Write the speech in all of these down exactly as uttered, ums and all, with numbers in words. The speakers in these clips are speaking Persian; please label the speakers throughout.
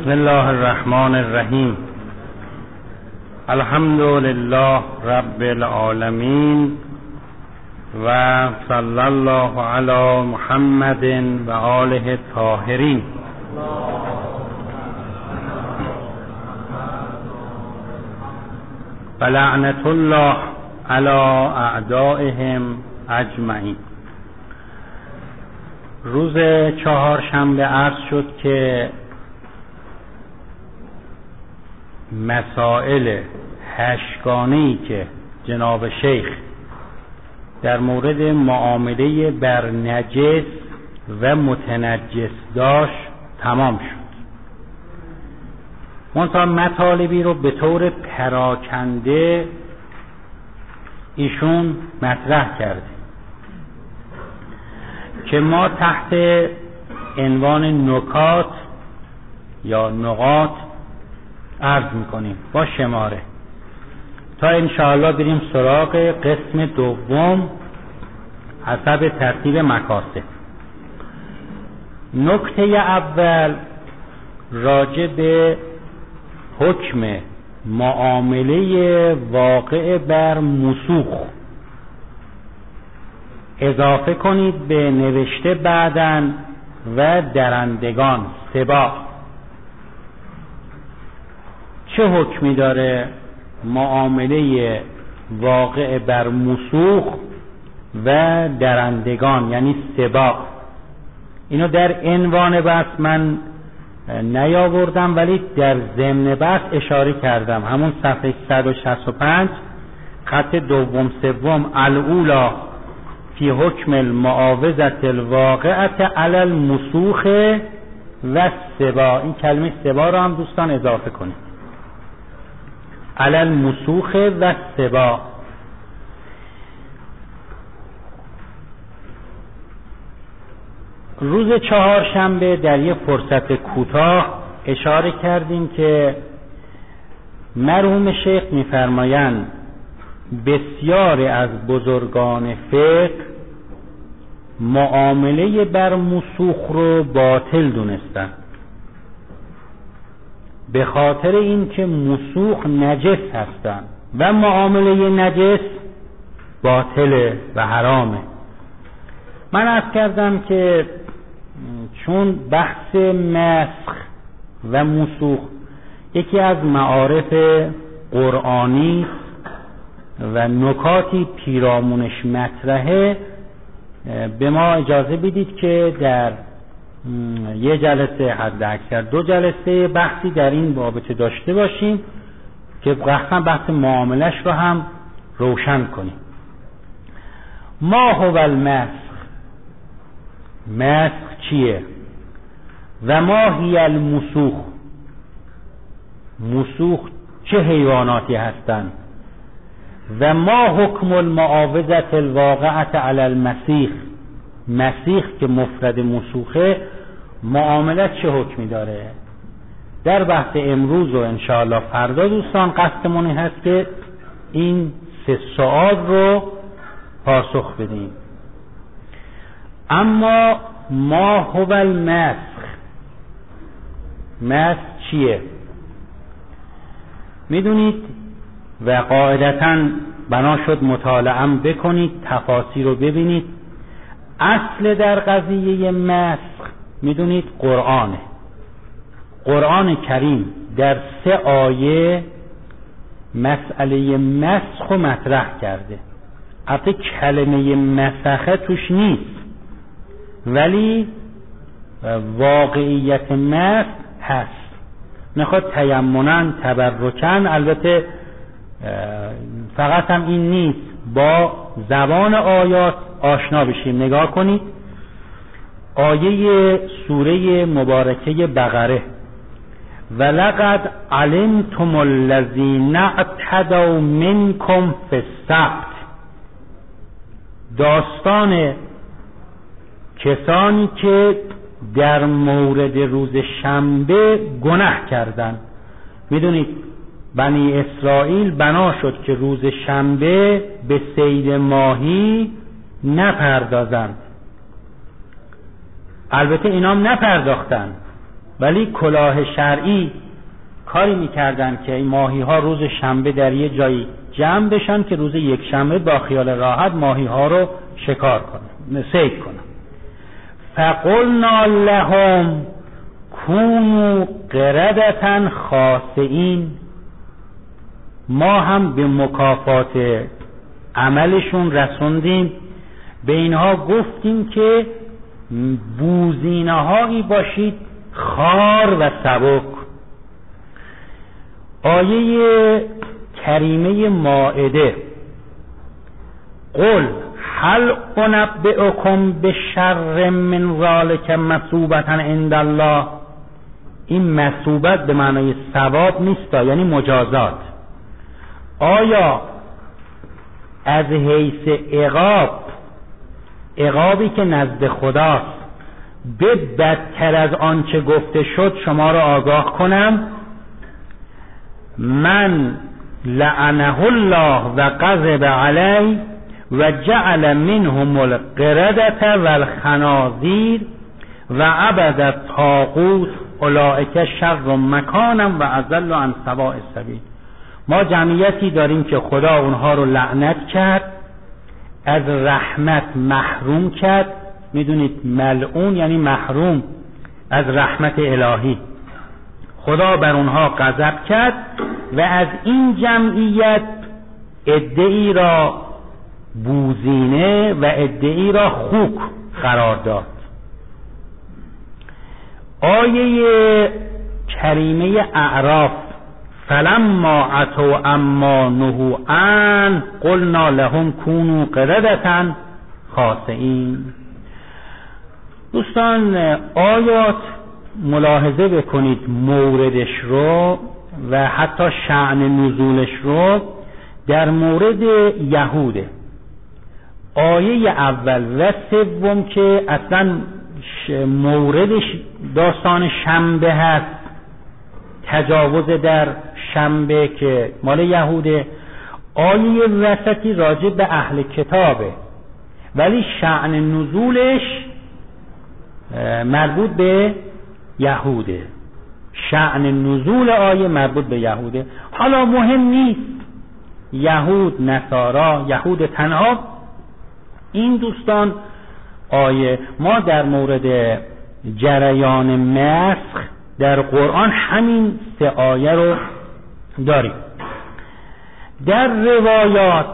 Speaker 1: بسم الله الرحمن الرحیم. الحمد لله رب العالمین و صلی الله علی محمد و آله الطاهرین. و لعنت الله علی اعدائهم اجمعین. روز چهارشنبه عرض شد که مسائل هشتگانه‌ای که جناب شیخ در مورد معامله بر نجس و متنجس داشت تمام شد. منتها مطالبی رو به طور پراکنده ایشون مطرح کرده که ما تحت عنوان نکات یا نقاط عرض میکنیم با شماره تا انشاءالله بریم سراغ قسم دوم حسب ترتیب مکاسب. نکته اول راجع به حکم معامله واقع بر مسوخ اضافه کنید به نوشته بعداً و درندگان سبا. چه حکمی داره معامله واقع بر مسوخ و درندگان یعنی سبا؟ اینو در عنوان بحث من نیاوردم ولی در ضمن بحث اشاره کردم. همون صفحه صد و شصت و پنج خط دوم سوم الاولا فی حکم المعاوضة الواقعة علی المسوخ و سبا. این کلمه سبا رو هم دوستان اضافه کنید. علی المسوخ و سبا. روز چهارشنبه در یک فرصت کوتاه اشاره کردیم که مرحوم شیخ می‌فرمایند بسیاری از بزرگان فقه معامله بر مسوخ رو باطل دونستن به خاطر اینکه مسوخ نجس هستن و معامله نجس باطله و حرامه. من عرض کردم که چون بحث مسخ و مسوخ یکی از معارف قرآنی و نکاتی پیرامونش مطرحه، به ما اجازه بدید که در یه جلسه حد اکثر دو جلسه بحثی در این بابت داشته باشیم که قطعا بحث معاملش رو هم روشن کنیم. ما هو المسخ، مسخ چیه؟ و ما هی المسوخ، مسوخ چه حیواناتی هستند؟ و ما حکم المعاوضة الواقعة علی المسیخ، مسیخ که مفرد مسوخه معاملت چه حکمی داره؟ در بحث امروز و انشاءالله فردا دوستان قصدمون هست که این سه سوال رو پاسخ بدیم. اما ما هو المسخ، مسخ چیه؟ میدونید و قاعدتاً بنا شد مطالعه بکنید، تفاسیر رو ببینید. اصل در قضیه مسخ میدونید قرآنه. قرآن کریم در سه آیه مسئله مسخ رو مطرح کرده. البته کلمه مسخه توش نیست ولی واقعیت مسخ هست. میخواد تیمناً تبرکاً، البته فقط هم این نیست، با زبان آیات آشنا بشیم. نگاه کنید آیه سوره مبارکه بقره، ولقد علمتم الذین اعتدوا منکم فی السبت، داستان کسانی که در مورد روز شنبه گناه کردند. میدونید بنی اسرائیل بنا شد که روز شنبه به صید ماهی نپردازند. البته اینام نپرداختن ولی کلاه شرعی کاری میکردن که این ماهی ها روز شنبه در یه جایی جمع بشن که روز یک شنبه با خیال راحت ماهی ها رو شکار کنن، صید کنن. فقلنا لهم کونوا قردة خاسئین، ما هم به مکافات عملشون رسوندیم، به اینها گفتیم که بوزینه هایی باشید خار و سبک. آیه کریمه مائده قل هل انبئکم بشر من ذلک مثوبة عند الله، این مثوبت به معنای ثواب نیست، یعنی مجازات. آیا از حیث عقاب، عقابی که نزد خداست، به بدتر از آنچه گفته شد شما را آگاه کنم؟ من لعنه الله و غضب علی و جعل منهم القردة والخنازیر و عبد الطاغوت اولئک شر مکانا و اضل عن سواء السبیل. ما جمعیتی داریم که خدا اونها رو لعنت کرد، از رحمت محروم کرد. میدونید ملعون یعنی محروم از رحمت الهی. خدا بر اونها غضب کرد و از این جمعیت عده‌ای را بوزینه و عده‌ای را خوک قرار داد. آیه کریمه اعراف فلما اتوا اما نهوا عنه قلنا لهم کونوا قردة خاسئین. دوستان آیات ملاحظه بکنید موردش رو و حتی شأن نزولش رو. در مورد یهوده آیه اول و سوم که اصلا موردش داستان شنبه هست، تجاوز در شنبه که مال یهوده. آیه وسطی راجع به اهل کتابه ولی شأن نزولش مربوط به یهوده. شأن نزول آیه مربوط به یهوده. حالا مهم نیست یهود، نصارا، یهود تنها. این دوستان آیه ما در مورد جریان مسخ در قرآن همین سه آیه رو داریم. در روایات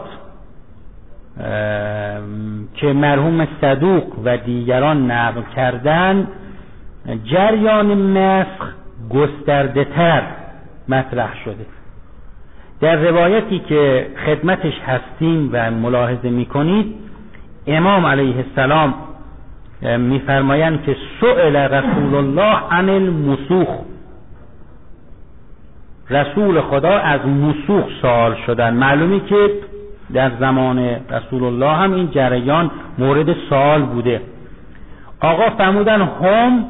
Speaker 1: که مرحوم صدوق و دیگران نقل کردن جریان مسخ گسترده تر مطرح شده. در روایتی که خدمتش هستیم و ملاحظه میکنید امام علیه السلام میفرمایند که سئل رسول الله عن المسوخ، رسول خدا از مسوخ سوال شدن. معلومی که در زمان رسول الله هم این جریان مورد سوال بوده. آقا فرمودن هم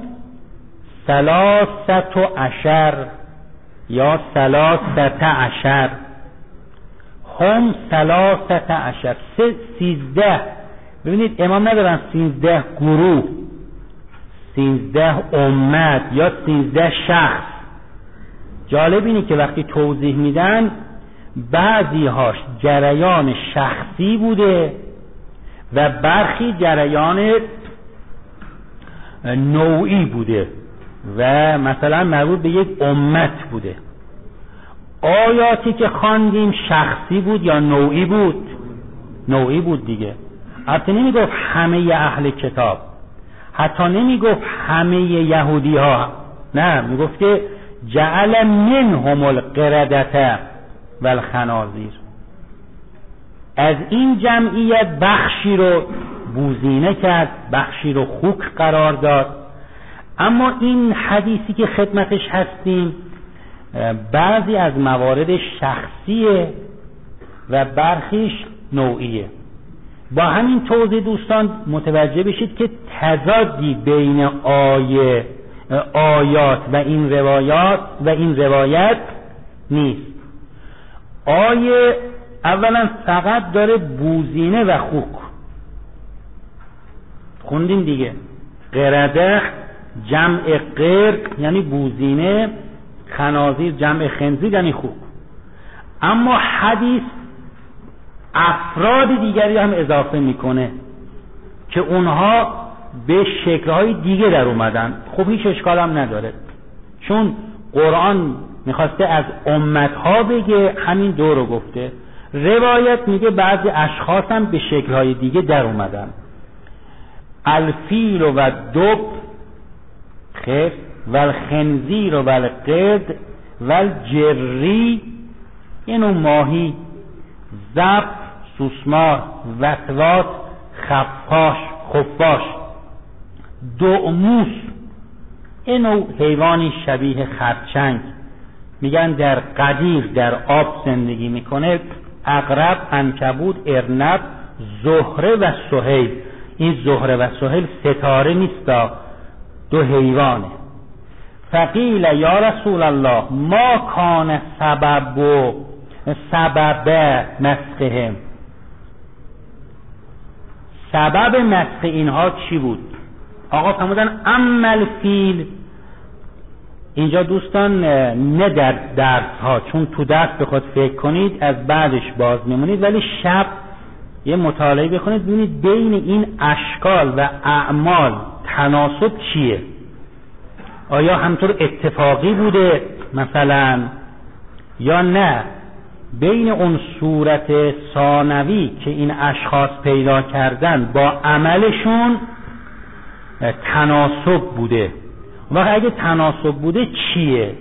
Speaker 1: ثلاثت عشر یا ثلاثت عشر، هم ثلاثت عشر، سه سیزده. ببینید امام ندارن سیزده گروه، سیزده امت یا سیزده شخص. جالب اینه که وقتی توضیح میدن بعضی هاش جریان شخصی بوده و برخی جریان نوعی بوده و مثلا مربوط به یک امت بوده. آیاتی که خواندیم شخصی بود یا نوعی بود؟ نوعی بود دیگه. حتی نمی گفت همه اهل کتاب، حتی نمی گفت همه یهودی ها، نه، می گفت که جعل منهم القردة والخنازیر، از این جمعیت بخشی رو بوزینه کرد، بخشی رو خوک قرار داد. اما این حدیثی که خدمتش هستیم بعضی از موارد شخصیه و برخیش نوعیه. با همین توضیح دوستان متوجه بشید که تضادی بین آیه آیات و این روایات و این روایت نیست. آیه اولا فقط داره بوزینه و خوک خوندیم دیگه، قرده جمع قرق یعنی بوزینه، خنازیر جمع خنزیر یعنی خوک. اما حدیث افراد دیگری هم اضافه میکنه که اونها به شکل‌های دیگه در اومدن. خب هیچ اشکال هم نداره، چون قرآن میخواسته از امتها بگه، همین دو رو گفته. روایت میگه بعضی اشخاص هم به شکل‌های دیگه در اومدن. الفیل و دب خیر و الخنزیر و القرد و الجری، اینو ماهی، زب، سوسمار، وسواس، خفاش خفاش، دعموس، اینو حیوانی شبیه خرچنگ، میگن در قدیر در آب زندگی میکنه. عقرب، عنکبوت، ارنب، زهره و سهیل. این زهره و سهیل ستاره نیستا، دو حیوانه. فقیل یا رسول الله ما کان سبب و سبب مسخهم، سبب مسخ اینها چی بود؟ آقا فرمودن اما الفیل. اینجا دوستان نه در درس ها، چون تو درس بخواد فکر کنید از بعدش باز میمونید، ولی شب یه مطالعه بخونید ببینید بین این اشکال و اعمال تناسب چیه. آیا همطور اتفاقی بوده مثلا یا نه بین اون صورت ثانوی که این اشخاص پیدا کردن با عملشون تناسب بوده؟ و اگه تناسب بوده چیه؟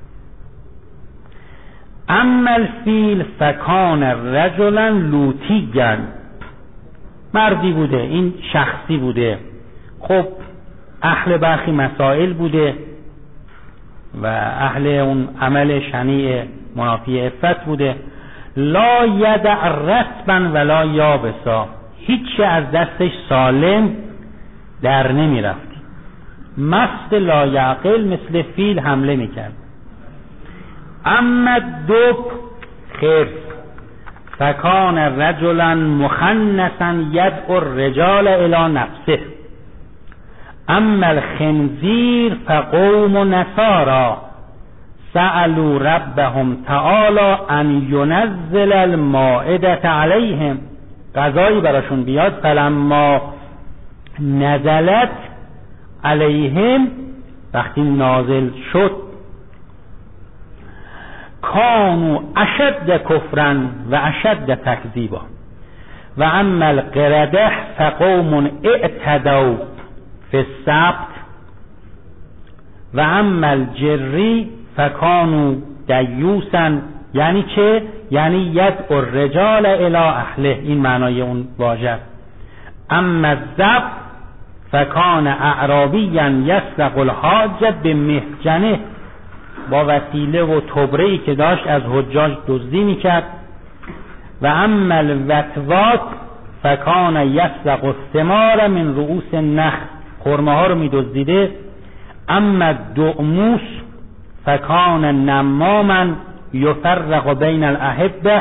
Speaker 1: اما الفیل فکان رجلا لوطیا، مردی بوده، این شخصی بوده، خب اهل برخی مسائل بوده و اهل اون عمل شنیع منافی عفت بوده. لا یدع رطبا ولا یابسا، هیچی از دستش سالم در نمی رفت. مست لا یعقل، مثل فیل حمله میکرد. اما دب خرس فکان رجلا مخنثا یدعو الرجال الی نفسه. اما الخنزیر فقوم نصارا سألوا ربهم تعالی ان ینزل المائدة علیهم، غذایی براشون بیاد، فلما نزلت علیهم، وقتی نازل شد، کانوا اشد کفرا و اشد تکذیبا. و اما القرده فقوم اعتدوا فی السبت و اما الجری فکانوا دیوسا. یعنی چه؟ یعنی یدعو الرجال الی اهله، این معنای اون واژه. اما الذب فکان اعرابیا یسرق الحاج بمحجنه، با وسیله و تبره‌ای که داشت از حجاج دزدی میکرد. و اما الوسواس فکان یسرق الثمار من رؤوس النخل، خرمه ها رو میدزدیده. اما دعموس فکان نماما یفرق بین الاحبه،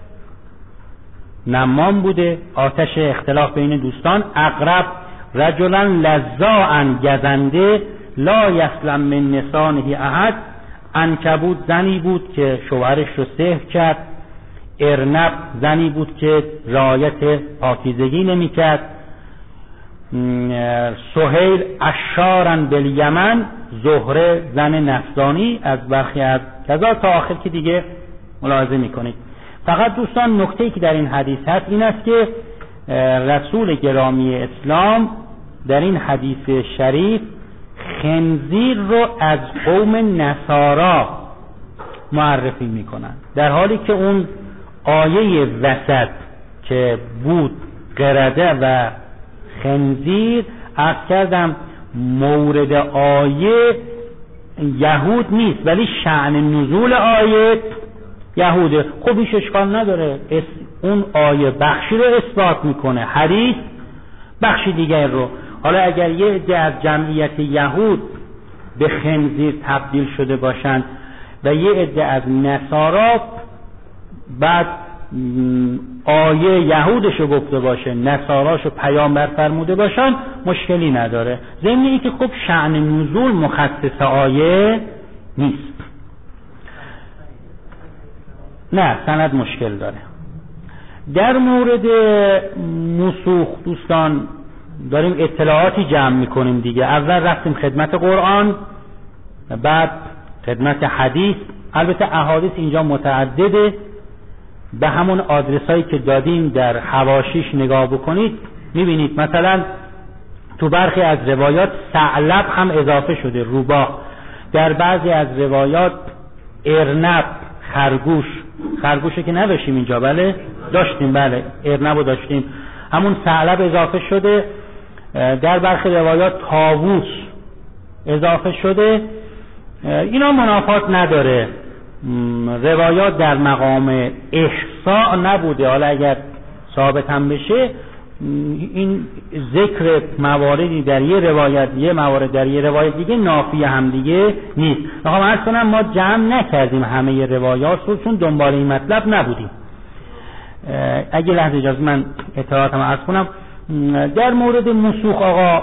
Speaker 1: نمام بوده، آتش اختلاف بین دوستان. عقرب رجلا لذاعا، گزنده، لا یسلم من نسانه احد. عنکبوت زنی بود که شوهرش رو سحر کرد. ارنب زنی بود که رعایت پاکیزگی نمی کرد. سهیل اشارا بالیمن، زهره زن نفسانی از برخی از کذا تا آخر که دیگه ملاحظه میکنید. فقط دوستان نکته‌ای که در این حدیث هست این است که رسول گرامی اسلام در این حدیث شریف خنزیر رو از قوم نصارا معرفی میکنن، در حالی که اون آیه وسط که بود قرده و خنزیر، عرض کردم مورد آیه یهود نیست، ولی شأن نزول آیه یهوده. خب هیچ اشکال نداره، اون آیه بخشی رو اثبات میکنه، حدیث بخشی دیگر رو. حالا اگر یه عده از جمعیت یهود به خنزیر تبدیل شده باشند و یه عده از نصارا بعد آیه یهودشو گفته باشه، نصاراشو پیامبر فرموده باشن، مشکلی نداره. ضمن این که خب شأن نزول مخصص آیه نیست. نه، سند مشکل داره. در مورد مسوخ دوستان داریم اطلاعاتی جمع میکنیم دیگه. اول رفتیم خدمت قرآن، بعد خدمت حدیث. البته احادیث اینجا متعدده، به همون آدرسایی که دادیم در حواشیش نگاه بکنید میبینید مثلا تو برخی از روایات ثعلب هم اضافه شده، روباه. در بعضی از روایات ارنب، خرگوش. خرگوشه که نداشتیم اینجا، بله داشتیم، بله ارنبو داشتیم. همون ثعلب اضافه شده. در برخی روایات طاووس اضافه شده. اینا منافات نداره. روایات در مقام احصاء نبوده. حالا اگر ثابت هم بشه، این ذکر مواردی در یه روایت، یه موارد در یه روایت دیگه نافی هم دیگه نیست. میخوام عرض کنم ما جمع نکردیم همه روایات رو، چون دنبال این مطلب نبودیم. اگه لحظه اجازه من اطلاعاتم عرض کنم. در مورد مسوخ آقا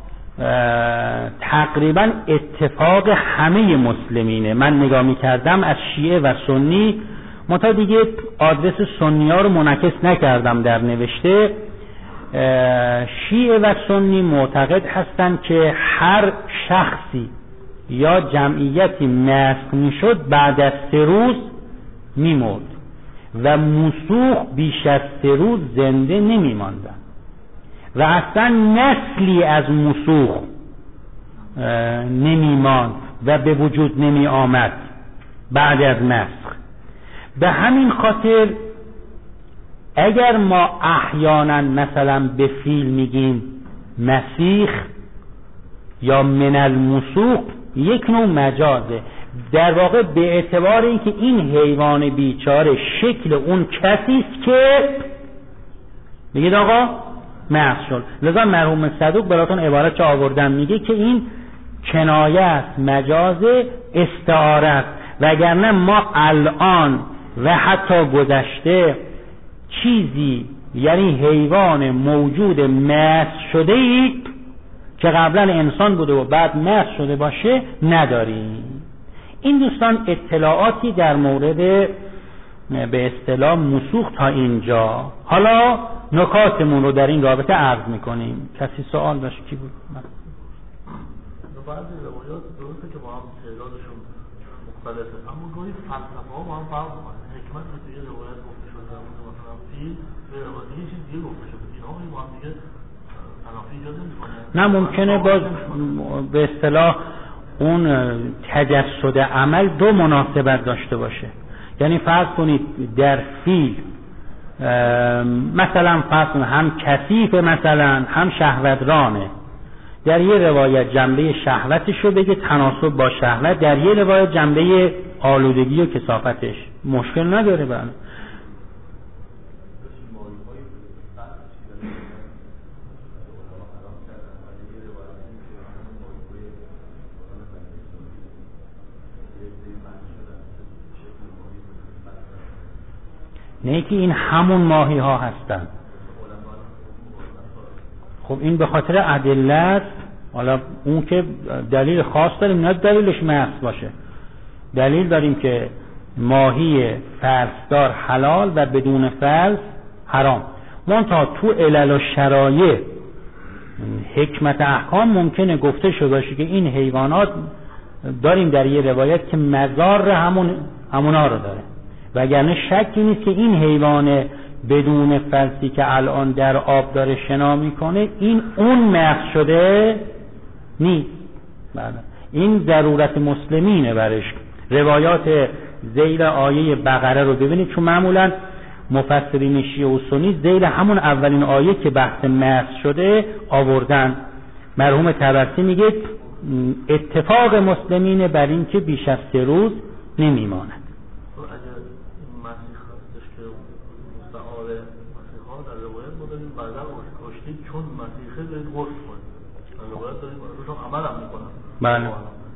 Speaker 1: تقریبا اتفاق همه مسلمینه. من نگاه میکردم از شیعه و سنی، منتها دیگه آدرس سنی ها رو منعکس نکردم در نوشته. شیعه و سنی معتقد هستند که هر شخصی یا جمعیتی مسخ میشد بعد از سه روز میمرد و مسوخ بیش از سه روز زنده نمیماندن و اصلا نسلی از مسوخ نمیماند و به وجود نمی آمد بعد از مسخ. به همین خاطر اگر ما احیانا مثلا به فیل میگیم مسیخ یا من المسوخ، یک نوع مجازه. در واقع به اعتبار اینکه این حیوان بیچاره شکل اون کسی است که میگید آقا مسخ شد. لذا مرحوم صدوق براتون عبارت چه آوردم، میگه که این کنایه است، مجاز، استعاره است. وگرنه ما الان و حتی گذشته چیزی یعنی حیوان موجود مسخ شده ای که قبلا انسان بوده و بعد مسخ شده باشه نداریم. این دوستان اطلاعاتی در مورد به اصطلاح مسوخ تا اینجا. حالا نکاتمون رو در این رابطه عرض میکنیم. کسی سوال داشت؟ کی بود؟
Speaker 2: بعضی روایات درسته که با هم تعدادشون مختلفه، اما گاهی فلسفه ها با هم فرق میکنه. حکمت رو توی روایت گفته شده، مثلا فیل به روایت یه چیز دیگه گفته شده، اینا با هم دیگه تنافی ایجاد نمیکنه.
Speaker 1: نه، ممکنه باز به اصطلاح اون تجسد عمل دو مناسبت داشته باشه. یعنی فرض کنید در فیل مثلا فرض کنید هم کثیف، مثلا هم شهوترانه. در یه روایت جنبه شهوتش رو بگه تناسب با شهوت، در یه روایت جنبه آلودگی و کثافتش. مشکل نداره. بله نه که این همون ماهی ها هستن. خب این به خاطر ادله است. حالا اون که دلیل خاص داریم، نه دلیلش محض باشه. دلیل داریم که ماهی فلسدار حلال و بدون فلس حرام. منتها تو علل و شرایع حکمت احکام ممکنه گفته شده باشه که این حیوانات داریم در یه روایت که مضار همون همونا رو داره. وگرنه شکی نیست که این حیوان بدون فلسی که الان در آب داره شنا میکنه این اون محض شده نیست. بله. این ضرورت مسلمینه برش. روایات ذیل آیه بقره رو ببینید، چون معمولا مفسرین شیعه و سنی ذیل همون اولین آیه که بحث محض شده آوردن. مرحوم طبرسی میگه اتفاق مسلمین بر این که بیش از سه روز نمیماند.
Speaker 2: چون مسیحه دارید غسل کنید، روایت دارید روشون عمل هم میکنن.
Speaker 1: بله.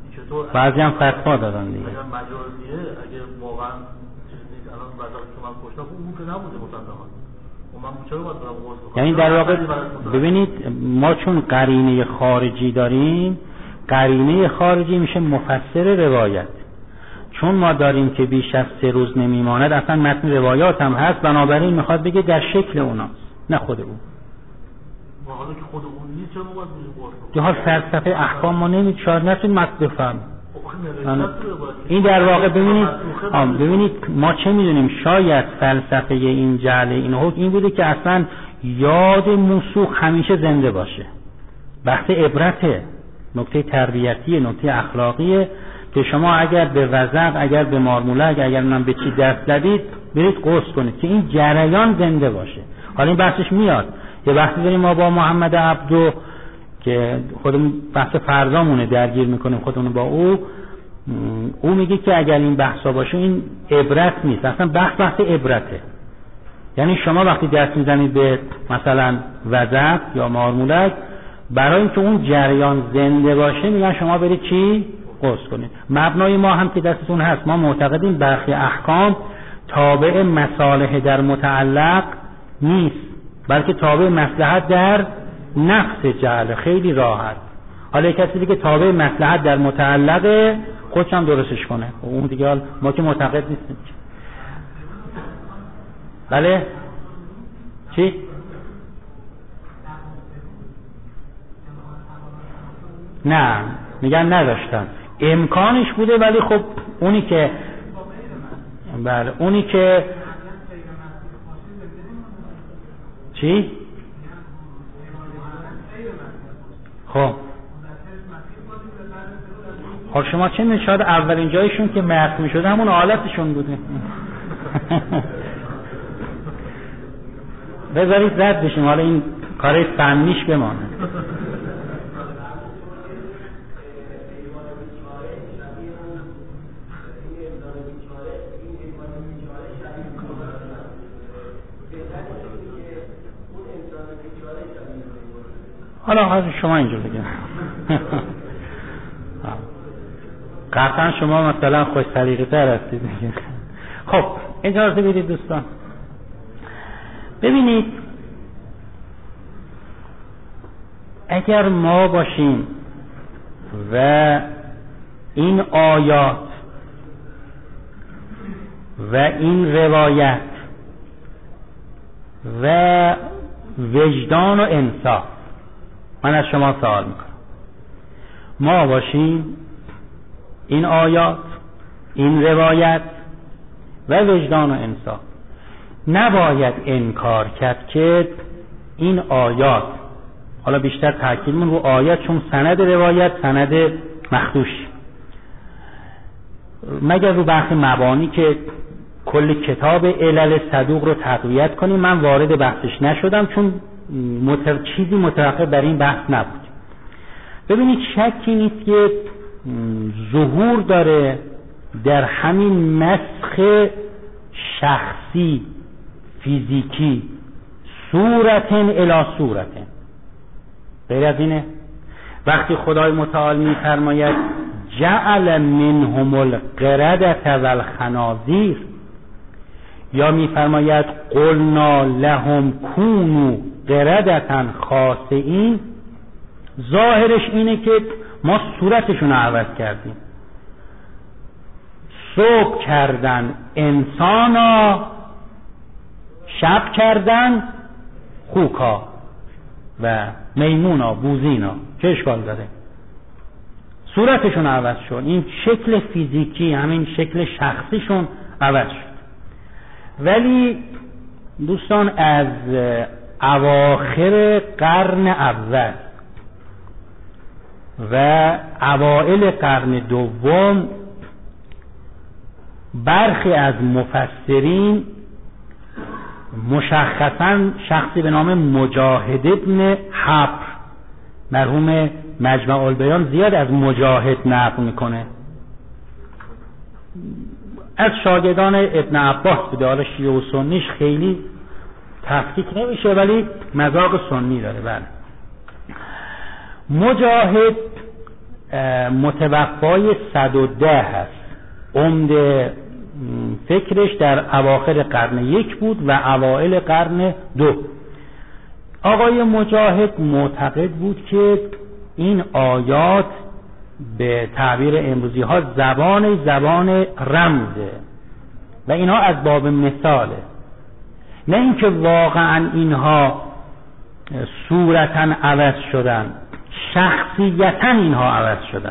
Speaker 1: بعضی هم فتوا دادن دیگه.
Speaker 2: اگر مجازیه، اگر واقعا چیز نیست، الان بعضا که من پشت اون که نبوده مطلقاً. من چرا باید برم قرص
Speaker 1: یعنی در واقع ببینید ما چون قرینه خارجی داریم، قرینه خارجی میشه مفسر روایت. چون ما داریم که بیش از سه روز نمیماند، اصلا متن روایات هم هست، بنابراین میخواد بگه در شکل اوناست نه خود اون.
Speaker 2: حالا که خود اون نیست چرا باید بریم قرص؟
Speaker 1: که حال فلسفه احکام ما نمید شاید نتون متن بفهم. این در واقع ببینید ببینید ما چه میدونیم، شاید فلسفه این جعل این حکم این بوده که اصلا یاد موسوق همیشه زنده باشه. بحث عبرته، نکته تربیتی، نکته اخلاقیه که شما اگر به وزق، اگر به مارمولک، اگر من به چی دست زدید برید قصد کنید که این جریان زنده باشه. حالا این بحثش میاد. یه وقتی داریم ما با محمد عبدو که خودمون بحث فرضامونه درگیر میکنیم خودمون با او، او میگه که اگر این بحثا باشه این عبرت نیست، اصلا بحث بحث عبرته. یعنی شما وقتی دست میزنید به مثلا وزق یا مارمولک، برای اینکه اون جریان زنده باشه میگن شما برید چی؟ قصد کنید. مبنای ما هم که دستتون هست، ما معتقدیم برخی احکام تابع مصالح در متعلق نیست، بلکه تابع مصلحت در نفس جعل. خیلی راحت. حالا کسی دیگه تابع مصلحت در متعلق خودش هم درستش کنه، اون دیگه ما که معتقد نیستیم. بله؟ چی؟ نه میگن نداشتن، امکانش بوده، ولی خب اونی که بله اونی که چی؟ خب خب شما چه می‌دونید؟ شاید اولین جایشون که محو می‌شده همون حالتشون بوده. بذارید رد بشیم، حالا این کار فنیش بمانه. حالا حالا شما اینجور بگید. قطعا شما مثلا خوش سلیقه تر هستید. خب اجازه بدید دوستان، ببینید اگر ما باشیم و این آیات و این روایت و وجدان و انصاف، من از شما سوال میکنم، ما باشیم این آیات، این روایت و وجدان و انصاف، نباید انکار کرد که این آیات، حالا بیشتر تاکیدمون رو آیات چون سند روایت سند مخدوش، مگر رو بحث مبانی که کل کتاب علل صدوق رو تقویت کنیم. من وارد بحثش نشدم چون متر... چیزی متوقع بر این بحث نبود. ببینید شکی نیست که ظهور داره در همین مسخ شخصی فیزیکی صورتن الی صورتن. غیر از اینه وقتی خدای متعال می‌فرماید جعل منهم القردة والخنازیر، یا می‌فرماید قلنا لهم کونوا قردة خاسئین، ظاهرش اینه که ما صورتشون رو عوض کردیم. صبح کردن انسانا، شب کردن خوکا و میمونا بوزینا. چه اشکال داره؟ صورتشون عوض شد، این شکل فیزیکی همین شکل شخصیشون عوض شد. ولی دوستان از اواخر قرن اول و اوائل قرن دوم برخی از مفسرین، مشخصاً شخصی به نام مجاهد ابن حبر، مرحوم مجمع البیان زیاد از مجاهد نقل میکنه، از شاگردان ابن عباس بوده. حالا شیعه و سنیش خیلی تفکیک نمیشه ولی مذاق سنی داره. بله مجاهد متوفای صد و ده هست، عمده فکرش در اواخر قرن یک بود و اوائل قرن دو. آقای مجاهد معتقد بود که این آیات به تعبیر امروزی ها زبان زبان رمزه و اینها از باب مثاله، نه اینکه واقعا اینها صورتاً عوض شدن، شخصیتاً اینها عوض شدن.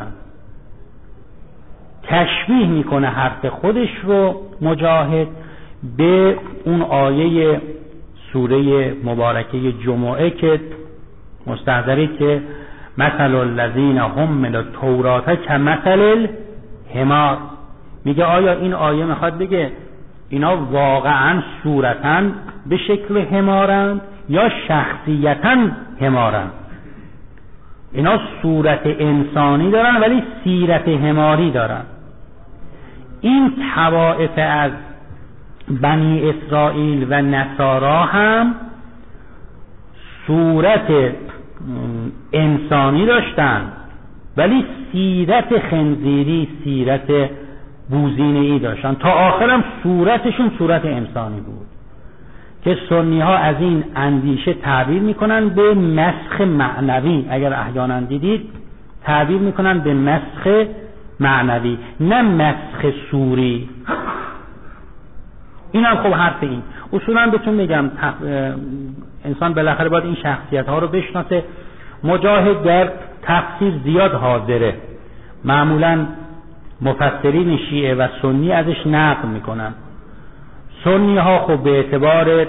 Speaker 1: تشبیه میکنه حرف خودش رو مجاهد به اون آیه سوره مبارکه جمعه که مستحضرید که مثل الذین حملوا التوراة کمثل الحمار. میگه آیا این آیه میخواد بگه اینا واقعا صورتاً به شکل حمارند یا شخصیتاً حمارند؟ اینا صورت انسانی دارن ولی سیرت حماری دارن. این طوائف از بنی اسرائیل و نصارا هم صورت انسانی داشتن ولی سیرت خنزیری، سیرت بوزینه‌ای داشتن. تا آخرم صورتشون صورت انسانی بود که سنی ها از این اندیشه تعبیر میکنن به مسخ معنوی. اگر احیانا دیدید تعبیر میکنن به مسخ معنوی، نه مسخ صوری. این هم خب حرف این اصولا بهتون میگم انسان بالاخره باید این شخصیت ها رو بشناسه. مجاهد در تفسیر زیاد حاضره، معمولا مفسرین شیعه و سنی ازش نقل میکنن. سنی ها خب به اعتبار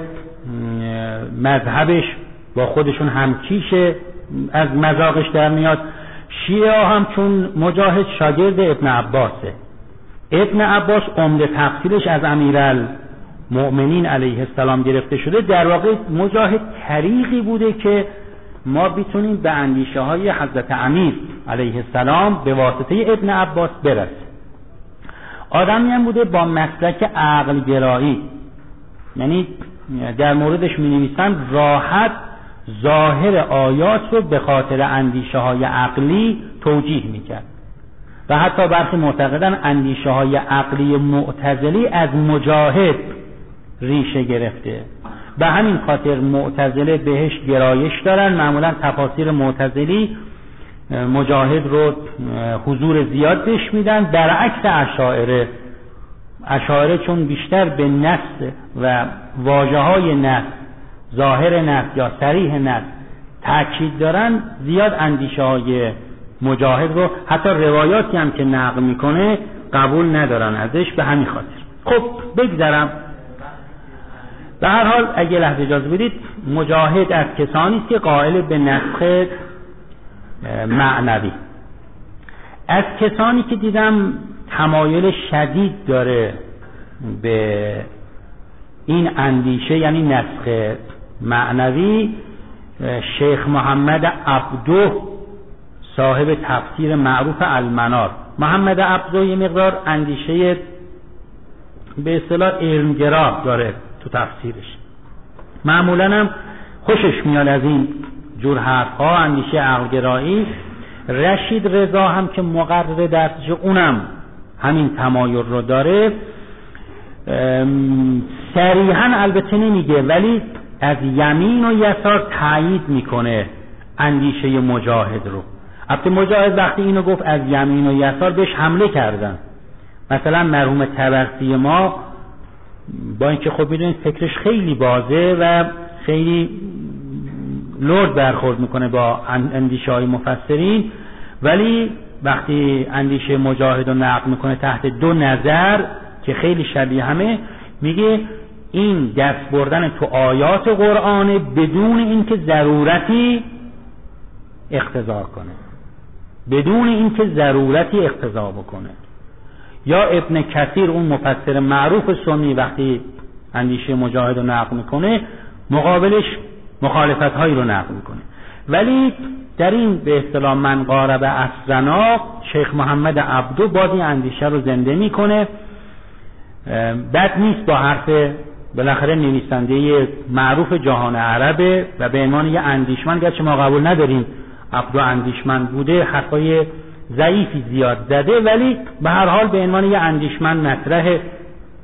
Speaker 1: مذهبش با خودشون همکیشه، از مذاقش در میاد. شیعه ها هم چون مجاهد شاگرد ابن عباسه، ابن عباس عمده تفسیرش از امیرالمؤمنین علیه السلام گرفته شده. در واقع مجاهد طریقی بوده که ما بتونیم به اندیشه های حضرت امیر علیه السلام به واسطه ابن عباس برسیم. آدمی هم بوده با مسلک عقل گرایی، یعنی در موردش می نویسن راحت ظاهر آیات رو به خاطر اندیشه های عقلی توجیه می کرد و حتی برخی معتقدن اندیشه های عقلی معتزلی از مجاهد ریشه گرفته. به همین خاطر معتزله بهش گرایش دارن. معمولا تفاسیر معتزلی مجاهد رو حضور زیاد بهش میدن، برعکس اشاعره. اشاعره چون بیشتر به نص و واژه های نص، ظاهر نص یا صریح نص تاکید دارن، زیاد اندیشه های مجاهد رو حتی روایاتی هم که نقل میکنه قبول ندارن ازش. به همین خاطر خب بگذرم. به هر حال اگه لحظه اجازه بدید، مجاهد از کسانی است که قائل به نسخ معنوی. از کسانی که دیدم تمایل شدید داره به این اندیشه یعنی نسخ معنوی، شیخ محمد عبدو صاحب تفسیر معروف المنار. محمد عبدو یه مقدار اندیشه به اصطلاح علمگرا داره تو تفسیرش، معمولا هم خوشش میاد از این جور حرفها، اندیشه عقلگرایی. رشید رضا هم که مقرر درسش اونم همین تمایل رو داره. صریحا البته نمیگه ولی از یمین و یسار تایید میکنه اندیشه مجاهد رو. البته مجاهد وقتی اینو گفت از یمین و یسار بهش حمله کردن. مثلا مرحوم طبرسی ما با اینکه خب میدونید فکرش خیلی بازه و خیلی لرد برخورد میکنه با اندیشه های مفسرین، ولی وقتی اندیشه مجاهد رو نقل میکنه تحت دو نظر که خیلی شبیه همه، میگه این دست بردن تو آیات قرآن بدون اینکه ضرورتی اقتضا کنه، بدون اینکه ضرورتی اقتضا بکنه. یا ابن کثیر اون مفسر معروف سنی وقتی اندیشه مجاهد رو نقل میکنه مقابلش مخالفت هایی رو نقل میکنه. ولی در این به اصطلاح من قارب اصرنا شیخ محمد عبدو باز این اندیشه رو زنده میکنه. بد نیست با حرف بالاخره نویسنده معروف جهان عربه و به عنوان یه اندیشمند، گرچه ما قبول نداریم عبدو اندیشمند بوده، حرفای ضعیفی زیاد زده، ولی به هر حال به عنوان یه اندیشمند مطرحه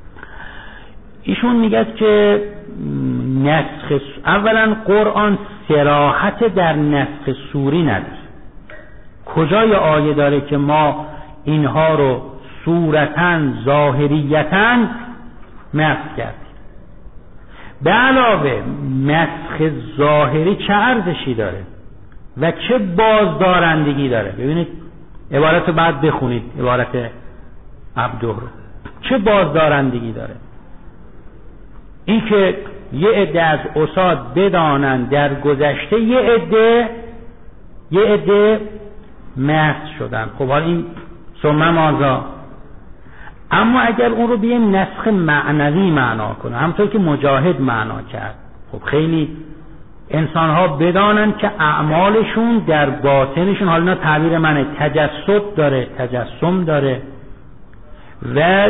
Speaker 1: ایشون میگه که نسخ، اولا قرآن صراحت در نسخ سوری نداره. کجای آیه داره که ما اینها رو صورتاً ظاهریتاً نسخ کردیم؟ به علاوه نسخ ظاهری چه ارزشی داره و چه بازدارندگی داره؟ ببینید عبارت رو بعد بخونید، عبارت عبده رو، چه بازدارندگی داره؟ این که یه عده از عصات بدانند در گذشته یه عده یه عده مسخ شدن. خب حالا این ثم ماذا؟ اما اگر اون رو بیایم نسخ معنوی معنا کنه، همونطور که مجاهد معنا کرد، خب خیلی انسان ها بدانن که اعمالشون در باطنشون، حالا اینا تعبیر منه، تجسد داره، تجسم داره و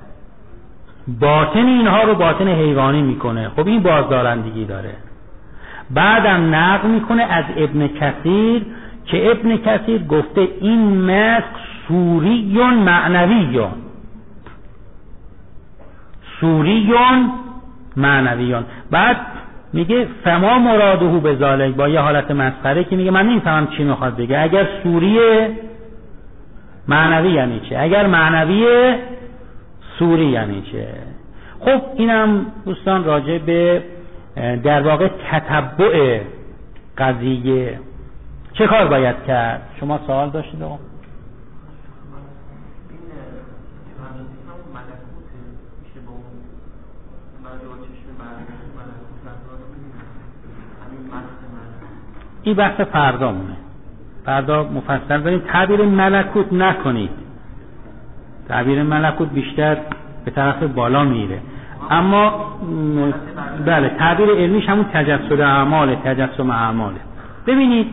Speaker 1: باطن اینها رو باطن حیوانی میکنه. خب این بازدارندگی داره. بعدم نقل میکنه از ابن کثیر که ابن کثیر گفته این مسخ سوریون معنویون، سوریون معنویون. بعد میگه فما مراده به ذالک، با یه حالت مسخره که میگه من نمیفهمم چی میخواد بگه. اگر سوریه معنوی یعنی چه؟ اگر معنویه سوری یعنی چه؟ خب اینم دوستان راجع به در واقع تتبع قضیه چه کار باید کرد؟ شما سوال داشتید آقا؟ این بحث فردا مونه، فردا مفصل داریم. تعبیر ملکوت نکنید، تعبیر ملکوت بیشتر به طرف بالا میره، اما بله تعبیر علمیش همون تجسد اعمال، تجسم اعماله. ببینید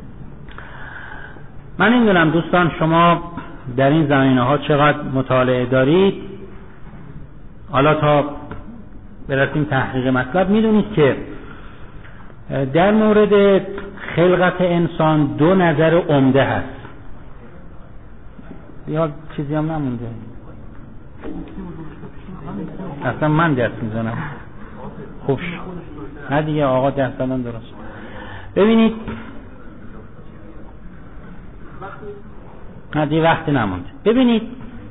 Speaker 1: من نمیدونم دوستان شما در این زمینه ها چقدر مطالعه دارید، حالا تا برسیم تحقیق مطلب. میدونید که در مورد خلقت انسان دو نظر عمده هست. یا چیزی هم نمونده، اصلا من دست میزنم. خوب نه دیگه آقا دست زدن درست. ببینید نه دیگه وقتی نمونده. ببینید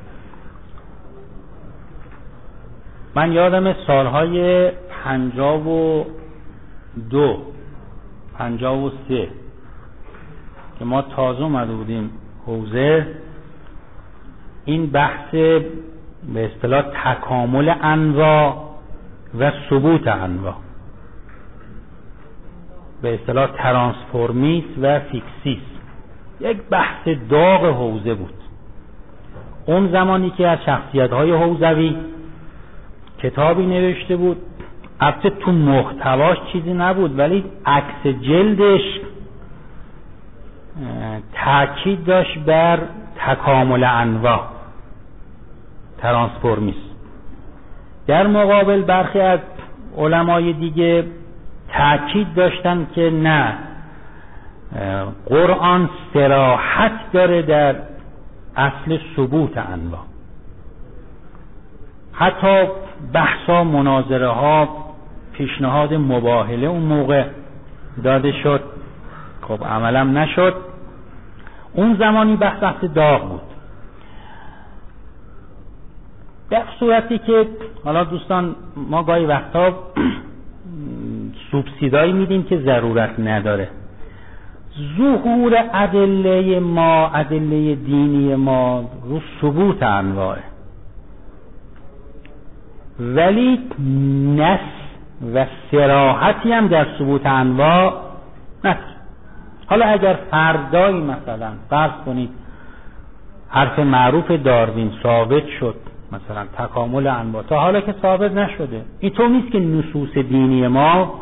Speaker 1: من یادم سالهای پنجاه و دو پنجاه و سه که ما تازه اومده بودیم حوزه، این بحث به اصطلاح تکامل انواع و ثبوت انواع، به اصطلاح ترانسفورمیس و فیکسیس، یک بحث داغ حوزه بود. اون زمانی که از شخصیت‌های حوزوی کتابی نوشته بود، البته تو محتواش چیزی نبود ولی عکس جلدش تاکید داشت بر تکامل انواع، ترانسفورمیس. در مقابل برخی از علمای دیگه تاکید داشتن که نه، قرآن صراحت داره در اصل ثبوت انواع. حتی بحثا، مناظره ها، پیشنهاد مباهله اون موقع داده شد، خب عملا نشد. اون زمانی بحث بحث داغ بود. در صورتی که حالا دوستان ما گاهی وقتا سوبسیدایی میدیم که ضرورت نداره. ظهور ادله ما، ادله دینی ما رو ثبوت انواعه، ولی نص و صراحتی هم در ثبوت انواع نه. حالا اگر فردایی مثلا فرض کنید حرف معروف داروین ثابت شد، مثلا تکامل انواع، تا حالا که ثابت نشده، این تو نیست که نصوص دینی ما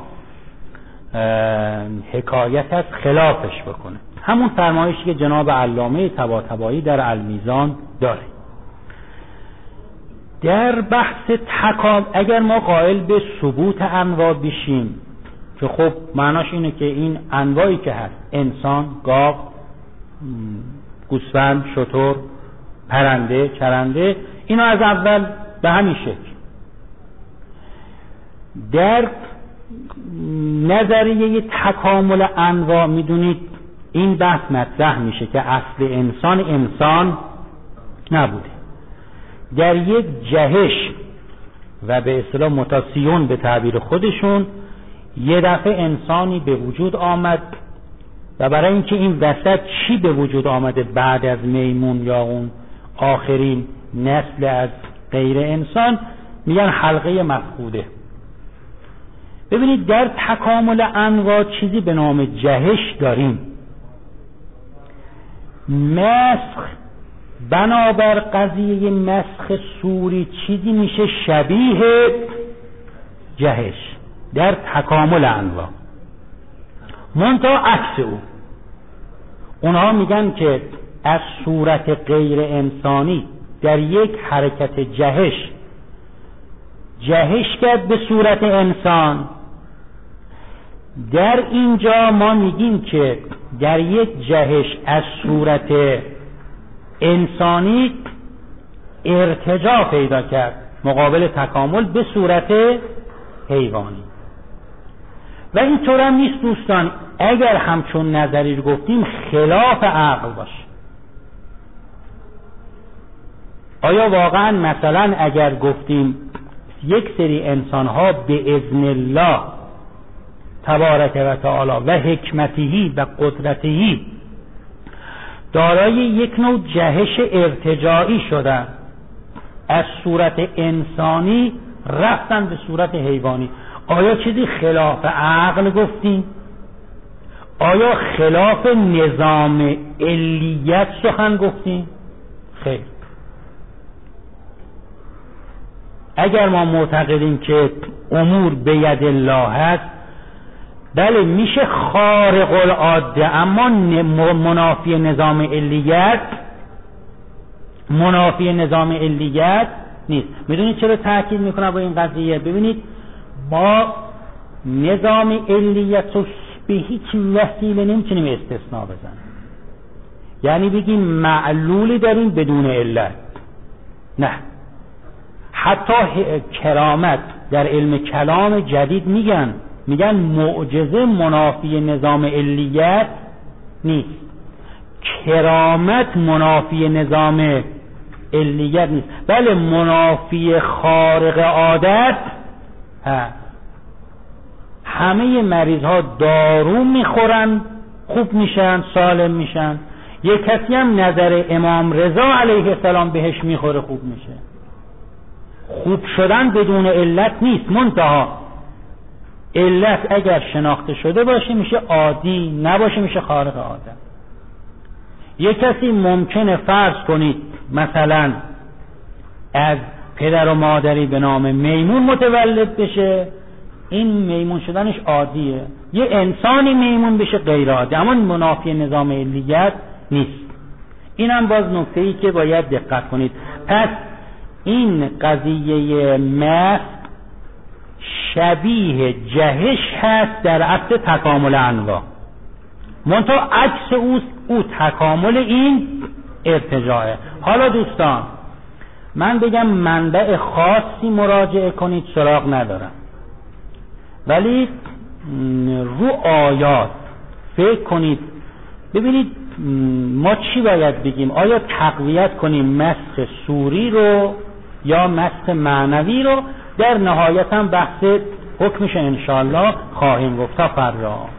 Speaker 1: حکایت از خلافش بکنه. همون فرمایشی که جناب علامه طباطبایی در المیزان داره. در بحث تکامل اگر ما قائل به ثبوت انواع بشیم، که خب معناش اینه که این انواعی که هست، انسان، گاو، گوسفند، شتر، پرنده، چرنده، اینا از اول به همین شکل، در نظریه تکامل انواع میدونید این بحث مطرح میشه که اصل انسان انسان نبوده. در یک جهش و به اصطلاح موتاسیون به تعبیر خودشون یه دفعه انسانی به وجود آمد و برای اینکه این وسط چی به وجود آمده بعد از میمون یا اون آخرین نسل از غیر انسان میگن حلقه مفقوده. ببینید در تکامل انواع چیزی به نام جهش داریم. مسخ بنابر قضیه مسخ صوری چیزی میشه شبیه جهش در تکامل انواع، منتها عکس او. اونها میگن که از صورت غیر انسانی در یک حرکت جهش جهش کرد به صورت انسان. در اینجا ما میگیم که در یک جهش از صورت انسانی ارتجاع پیدا کرد مقابل تکامل به صورت حیوانی. و اینطور هم نیست دوستان، اگر همچون نظری رو گفتیم خلاف عقل باشه. آیا واقعا مثلا اگر گفتیم یک سری انسان‌ها به اذن الله تبارک و تعالی و حکمتهی و قدرتهی دارای یک نوع جهش ارتجاعی شدن، از صورت انسانی رفتن به صورت حیوانی، آیا چیزی خلاف عقل گفتیم؟ آیا خلاف نظام علیت سخن گفتیم؟ خیر. اگر ما معتقدیم که امور به ید الله هست، بله میشه خارق العاده، اما منافی نظام علیت منافی نظام علیت نیست. میدونید چرا تاکید میکنم با این قضیه؟ ببینید ما نظام علیت رو به هیچ وسیله نمیتونیم استثناء بزنیم، یعنی بگیم معلولی داریم بدون علت، نه. حتی کرامت در علم کلام جدید میگن میگن معجزه منافی نظام علیت نیست، کرامت منافی نظام علیت نیست، بله منافی خارق عادت هست. همه مریض ها دارو میخورن خوب میشن، سالم میشن. یک کسی هم نظر امام رضا علیه السلام بهش میخوره خوب میشه. خوب شدن بدون علت نیست، منتها علت اگر شناخته شده باشه میشه عادی، نباشه میشه خارق عادت. یک کسی ممکنه فرض کنید مثلا از پدر و مادری به نام میمون متولد بشه، این میمون شدنش عادیه. یه انسانی میمون بشه غیر عادی، اما منافی نظام علیت نیست. اینم باز نکته‌ای که باید دقت کنید. پس این قضیه مس شبیه جهش هست در اصل تکامل انواع، منتها عکس اوست، او تکامل این ارتجاعه. حالا دوستان من بگم منبع خاصی مراجعه کنید سراغ ندارم، ولی رو آیات فکر کنید ببینید ما چی باید بگیم. آیا تقویت کنیم مسخ صوری رو یا مسخ معنوی رو؟ در نهایت هم بحث حکمش انشاءالله خواهیم گفت. تا فردا.